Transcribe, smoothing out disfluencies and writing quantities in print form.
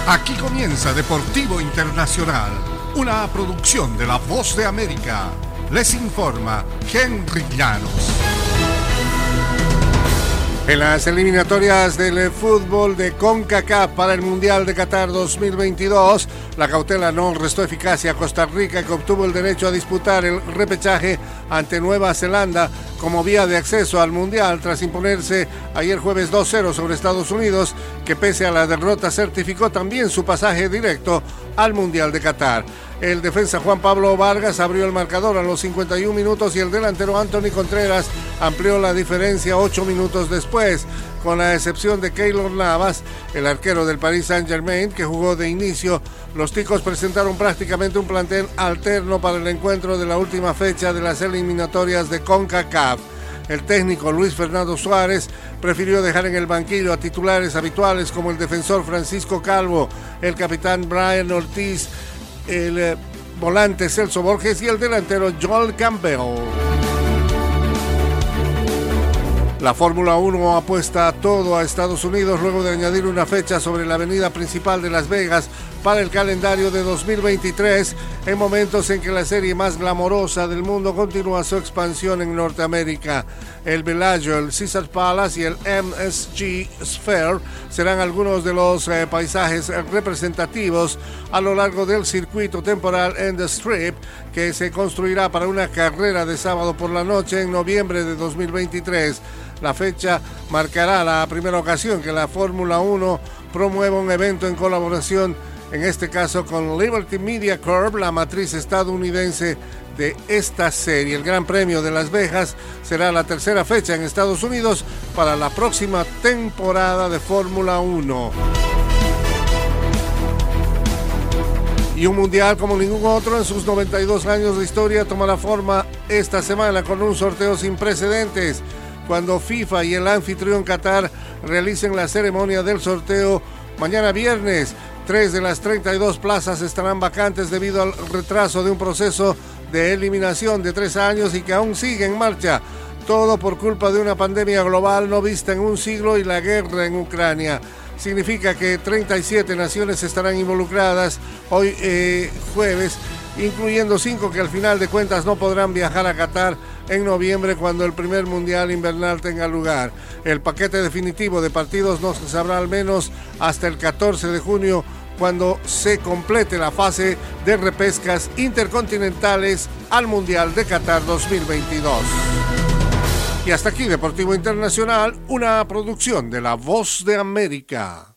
Aquí comienza Deportivo Internacional, una producción de La Voz de América. Les informa Henry Llanos. En las eliminatorias del fútbol de CONCACAF para el Mundial de Qatar 2022, la cautela no restó eficacia a Costa Rica, que obtuvo el derecho a disputar el repechaje ante Nueva Zelanda como vía de acceso al Mundial tras imponerse ayer jueves 2-0 sobre Estados Unidos, que pese a la derrota certificó también su pasaje directo al Mundial de Qatar. El defensa Juan Pablo Vargas abrió el marcador a los 51 minutos y el delantero Anthony Contreras amplió la diferencia 8 minutos después. Con la excepción de Keylor Navas, el arquero del Paris Saint-Germain, que jugó de inicio, los ticos presentaron prácticamente un plantel alterno para el encuentro de la última fecha de las eliminatorias de CONCACAF. El técnico Luis Fernando Suárez prefirió dejar en el banquillo a titulares habituales como el defensor Francisco Calvo, el capitán Brian Ortiz, el volante Celso Borges y el delantero Joel Campbell. La Fórmula 1 apuesta todo a Estados Unidos luego de añadir una fecha sobre la avenida principal de Las Vegas para el calendario de 2023, en momentos en que la serie más glamorosa del mundo continúa su expansión en Norteamérica. El Bellagio, el Caesars Palace y el MSG Sphere serán algunos de los paisajes representativos a lo largo del circuito temporal en The Strip, que se construirá para una carrera de sábado por la noche en noviembre de 2023. La fecha marcará la primera ocasión que la Fórmula 1 promueva un evento en colaboración, en este caso con Liberty Media Corp, la matriz estadounidense de esta serie. El Gran Premio de Las Vegas será la tercera fecha en Estados Unidos para la próxima temporada de Fórmula 1. Y un mundial como ningún otro en sus 92 años de historia tomará forma esta semana con un sorteo sin precedentes, cuando FIFA y el anfitrión Qatar realicen la ceremonia del sorteo mañana viernes. 3 de las 32 plazas estarán vacantes debido al retraso de un proceso de eliminación de 3 años y que aún sigue en marcha. Todo por culpa de una pandemia global no vista en un siglo y la guerra en Ucrania. Significa que 37 naciones estarán involucradas hoy jueves, incluyendo 5 que al final de cuentas no podrán viajar a Qatar en noviembre, cuando el primer mundial invernal tenga lugar. El paquete definitivo de partidos no se sabrá al menos hasta el 14 de junio, cuando se complete la fase de repescas intercontinentales al Mundial de Qatar 2022. Y hasta aquí Deportivo Internacional, una producción de La Voz de América.